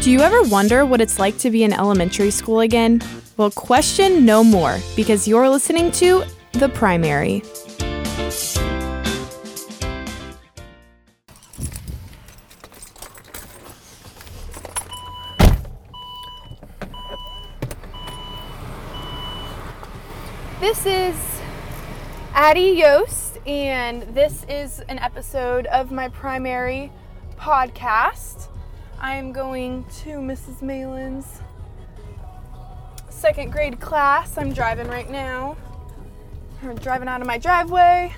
Do you ever wonder what it's like to be in elementary school again? Well, question no more, because you're listening to The Primary. This is Addie Yost, and this is an episode of my Primary podcast. I'm going to Mrs. Malin's second grade class. I'm driving right now. I'm driving out of my driveway.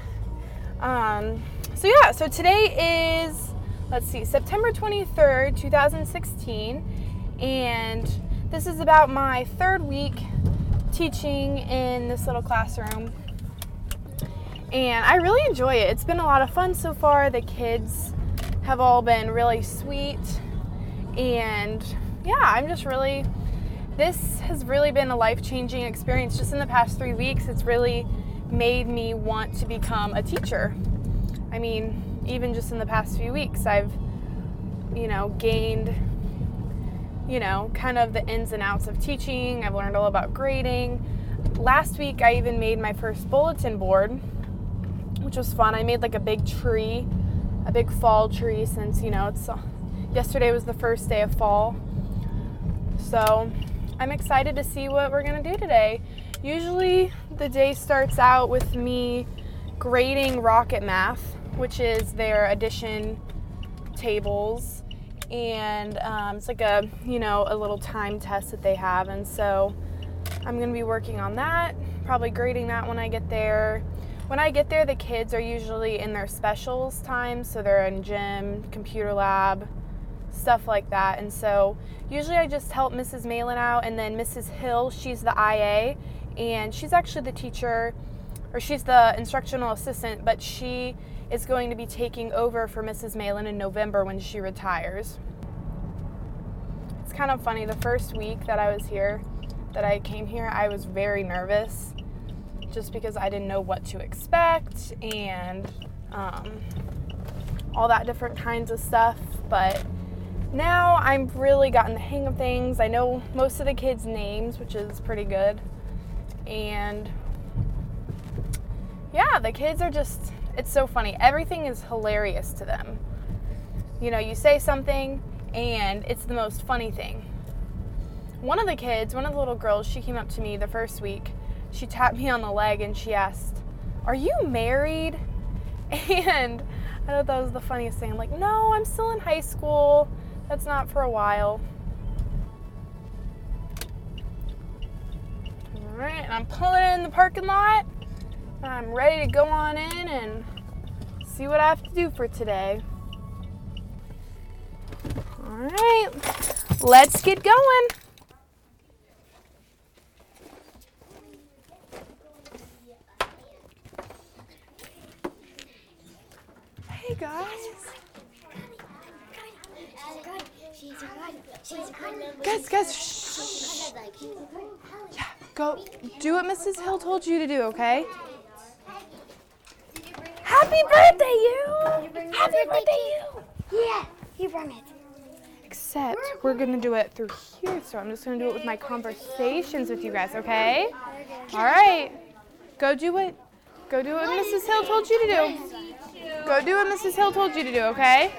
So today is, September 23rd, 2016, and this is about my third week teaching in this little classroom, and I really enjoy it. It's been a lot of fun so far. The kids have all been really sweet, and this has really been a life-changing experience. Just in the past 3 weeks, it's really made me want to become a teacher. I mean, even just in the past few weeks, I've gained kind of the ins and outs of teaching. I've learned all about grading. Last week, I even made my first bulletin board, which was fun. I made like a big tree, a big fall tree, since, yesterday was the first day of fall. So I'm excited to see what we're going to do today. Usually the day starts out with me grading Rocket Math, which is their addition tables. And it's like a little time test that they have, and so I'm going to be working on that, probably grading that when I get there. When I get there, the kids are usually in their specials time, so they're in gym, computer lab, stuff like that. And so usually I just help Mrs. Malin out, and then Mrs. Hill, she's the IA, and she's actually the teacher, or she's the instructional assistant, but she is going to be taking over for Mrs. Malin in November when she retires. It's kind of funny. The first week that I came here, I was very nervous just because I didn't know what to expect and all that different kinds of stuff. But now I've really gotten the hang of things. I know most of the kids' names, which is pretty good. And yeah, the kids are just... It's so funny. Everything is hilarious to them. You say something, and it's the most funny thing. One of the little girls, she came up to me the first week. She tapped me on the leg, and she asked, "Are you married?" And I thought that was the funniest thing. I'm like, "No, I'm still in high school. That's not for a while." All right, and I'm pulling in the parking lot. I'm ready to go on in and see what I have to do for today. All right, let's get going. Hey guys. Guys, shh. Yeah, go do what Mrs. Hill told you to do, okay? Happy birthday, you! Happy birthday, you! Yeah, you brought it. Except we're gonna do it through here, so I'm just gonna do it with my conversations with you guys, okay? All right. Go do what Mrs. Hill told you to do. Go do what Mrs. Hill told you to do, okay?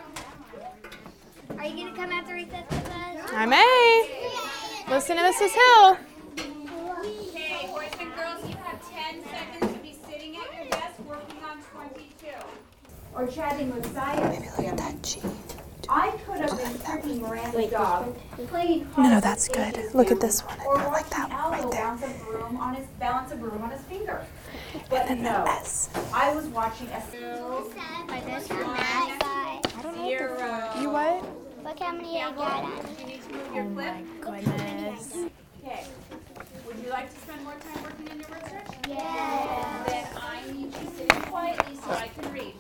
Are you gonna come after recess with us? I may. Listen to Mrs. Hill. Okay, boys and girls, you have 10 seconds to be sitting at your desk working on 22. Or chatting with science. Maybe look at that G. I could have been freaking Miranda's dog, playing No, that's good. Look at this one. or I like that watching one right Aldo there. balance a broom on his finger. But And then no, the S. I was watching a My best friend math guy. I don't know. You what? Look how many I got on. You need to move your Oh clip. my goodness. Okay. Would you like to spend more time working in your research? Yeah. Then I need you sitting quietly so I can read.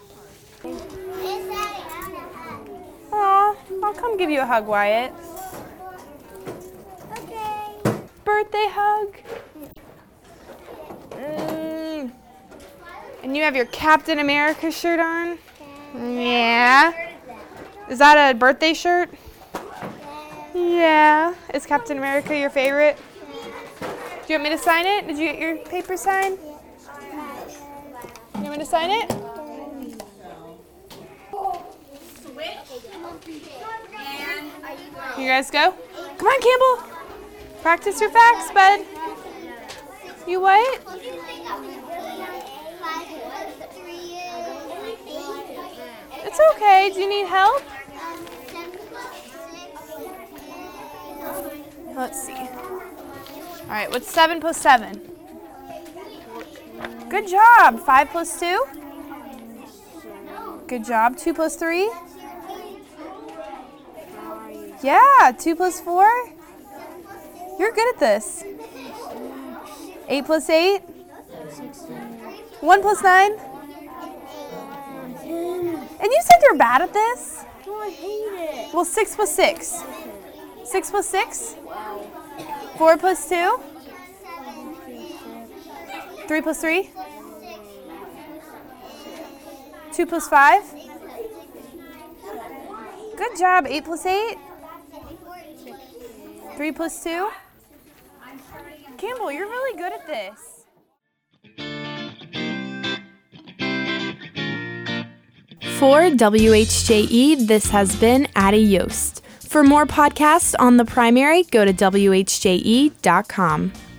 Aw, I'll come give you a hug, Wyatt. Okay. Birthday hug. And you have your Captain America shirt on? Yeah. Is that a birthday shirt? Yeah. Is Captain America your favorite? Do you want me to sign it? Did you get your paper signed? You want me to sign it? You guys go? Come on, Campbell. Practice your facts, bud. You what? It's okay. Do you need help? Let's see. All right, what's 7 plus 7? Good job. 5 plus 2? Good job. 2 plus 3? Yeah, 2 plus 4? You're good at this. 8 plus 8? 1 plus 9? And you said you're bad at this? Oh, I hate it. Well, 6 plus 6? 6 plus 6? 4 plus 2? 3 plus 3? 2 plus 5? Good job. 8 plus 8? 3 plus 2? Campbell, you're really good at this. For WHJE, this has been Addie Yost. For more podcasts on the primary, go to WHJE.com.